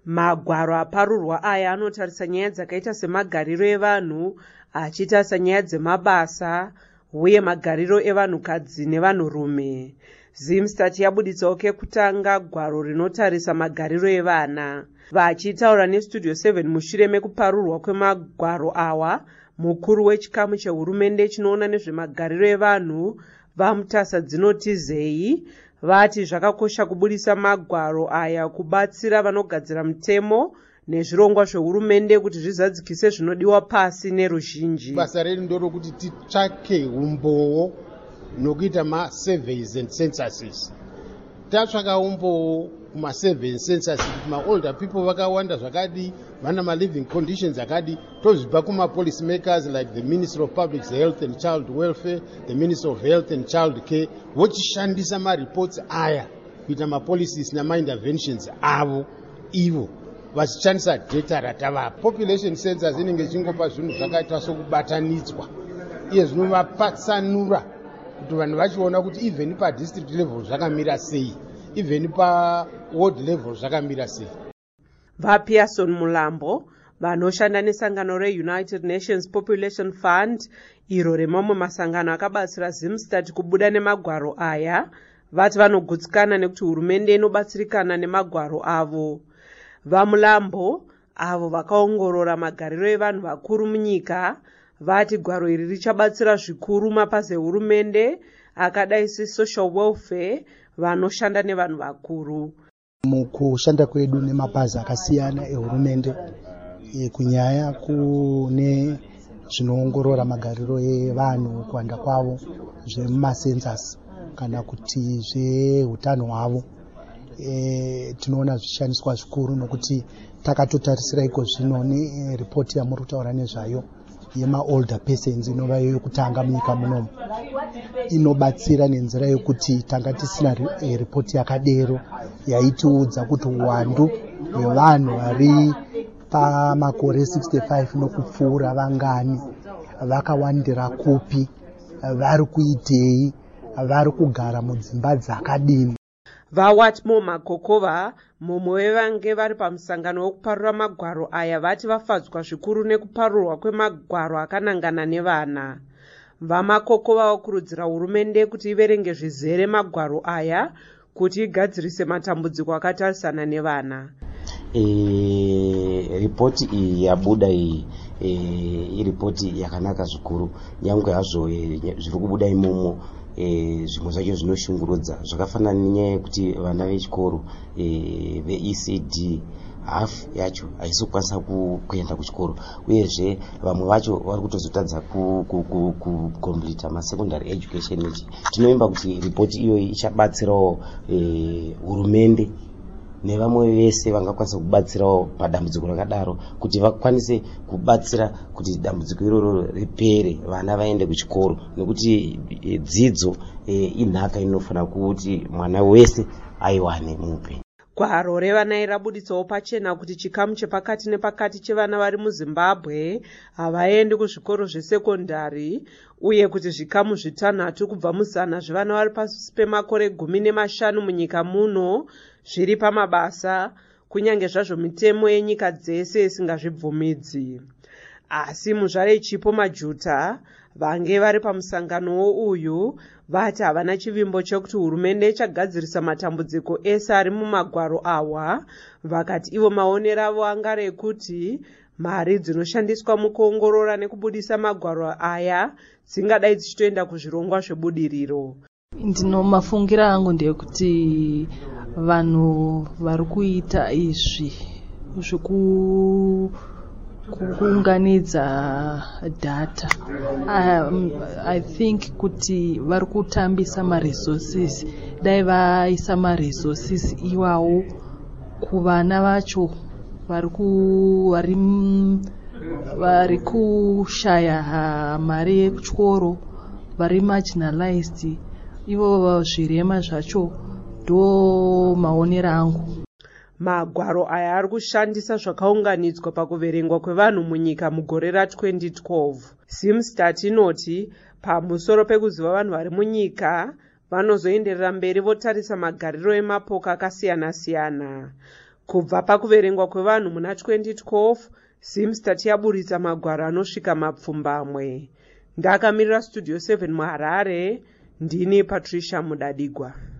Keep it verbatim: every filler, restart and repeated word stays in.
Magwaro aparurwa aya anotarisa nyaya dzakaita semagariro evanhu, achitarisa nyaya dzemabasa uye magariro evanhukadzi nevanhurume. Zimstat yabuditsawo kekutanga gwaro rinotarisa magariro evana. Vachitaura neStudio seven mushure mekuparurwa kwemagwaro awa, mukuru wechikamu chehurumende chinoona nezvemagariro evanhu vaMutasa Dzinotizei vati zvakakosha kubudisa magwaro aya kubatsira vanogadzira mutemo nezvirongwa zvehurumende kuti zvizadzikise zvinodiwa pasi neruzhinji. Basa redu ndorokuti titsvake umboo nokuita ma-surveys and censuses. Tatsvaka umboo kuma-survey and census kuti ma-older people vakawanda zvakadi, vana ma-living conditions akadi, tozvipa kuma-policy makers like the Ministry of Public Health and Child Welfare, the Ministry of Health and Child Care, vochishandisa ma-reports aya kuita ma-policies nama-interventions avo ivo vachishandisa data ratavapa. Population census inenge ichingopa zvinhu zvakaita sokubatanidzwa, iye zvinovapatsanura kuti vanhu vachiona kuti even pa-district level zvakamira sei, even pa-ward level zvakamira sei. VaPearson Mulambo vanoshanda nesangano reUnited Nations Population Fund iro remamwe masangano akabatsira Zimstat kubuda nemagwaro aya, vati vanogutsikana nekuti hurumende inobatsirikana nemagwaro avo. VaMulambo avo vakaongorora magariro evanhu vakuru munyika vati gwaro iri richabatsira zvikuru mapazi ehurumende akadai se-social welfare vanoshanda nevanhu vakuru. Mukushanda kwedu nemapazi akasiyana ehurumende kunyaya kune zvinoongorora magariro evanhu kuwanda kwavo, zvemacensus kana kuti zveutano hwavo, e, tinoona zvishandiswa zvikuru nokuti takatotarisira iko zvino neripoti yamuri kutaura nezvayo yema-older persons inova iyo yokutanga munyika munomu inobatsira nenzira yokuti tanga tisina ripoti yakadero yaitiudza kuti uwandu hwevanhu vari pamakore sixty-five nokupfuura vangani, vakawandira kupi, vari kuitei, vari kugara mudzimba dzakadini. VaWatmo Makokova mumwe wevange vari pamusangano wekuparura magwaro aya vati vafadzwa zvikuru nekuparurwa kwemagwaro akanangana nevana. VaMakokova vakurudzira hurumende kuti iverenge zvizere magwaro aya kuti igadzirise matambudziko akatarisana nevana. E, ripoti iyi yabuda iyi e, iripoti yakanaka zvikuru, nyangwe hazvo e, zviri kubuda imomo e, zvimwe zvacho zvinoshungurudza, zvakafanana nenyaya yekuti vana vechikoro e, ve-E C D hafu yacho haisi kukwanisa kuenda kuchikoro, uyezve vamwe vacho vari kutozotadza kukomplita masecondary education. Ichi tinoimba kuti ripoti iyoyi ichabatsirawo e, hurumende nevamwe vese vangakwanisa kubatsirawo padambudziko rakadaro kuti vakwanise kubatsira kuti dambudziko iroro ripere, vana vaende kuchikoro, nekuti e, dzidzo e, inhaka inofanira kuti mwana wese aiwane muupenyu. Gwaro revana rabuditsawo pachena kuti chikamu chepakati nepakati chevana vari muZimbabwe havaendi kuzvikoro zvesekondari, uye kuti zvikamu zvitanhatu kubva muzana zvevana vari pasi pemakore gumi nemashanu munyika muno zviri pamabasa, kunyange zvazvo mitemo yenyika dzese isingazvibvumidzi. Asi muzvare Chipo Majuta vange vari pamusangano uyu vati havana chivimbo chekuti hurumende ichagadzirisa matambudziko ese ari mumagwaro awa, vakati ivo maonero avo anga rekuti mari dzinoshandiswa mukuongorora nekubudisa magwaro aya dzingadai dzichitoenda kuzvirongwa zvebudiriro. Ndino mafungira angu ndeyekuti vanhu vari kuita izvi zveku kuunganidza data, um, I think kuti vari kutambisa ma-resources, dai vaisa ma-resources iwawo kuvana vacho vari kushaya mari yekuchikoro, vari marginalized, ivo zvirema zvacho, ndo maonera angu. Magwaro aya ari kushandisa zvakaunganidzwa pakuverengwa kwevanhu munyika mugore ra-twenty twelve. Zimstat inoti pamusoro pekuziva vanhu vari munyika vanozoenderera mberi votarisa magariro emapoka akasiyana siyana. Kubva pakuverengwa kwevanhu muna twenty twelve, Zimstat yaburitsa magwaro anosvika mapfumbamwe. Ndakamirira Studio seven muHarare, ndini Patricia Mudadigwa.